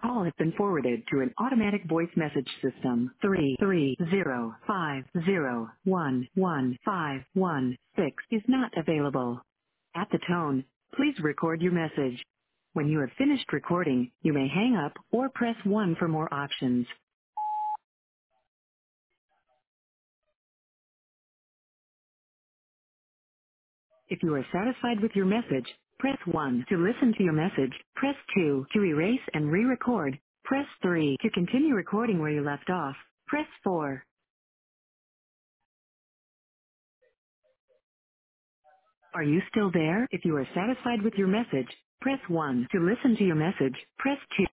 call has been forwarded to an automatic voice message system. 33050111516 is not available. At the tone, please record your message. When you have finished recording, you may hang up or press 1 for more options. If you are satisfied with your message, press 1 to listen to your message. Press 2 to erase and re-record. Press 3 to continue recording where you left off. Press 4. Are you still there? If you are satisfied with your message, press 1 to listen to your message. Press 2.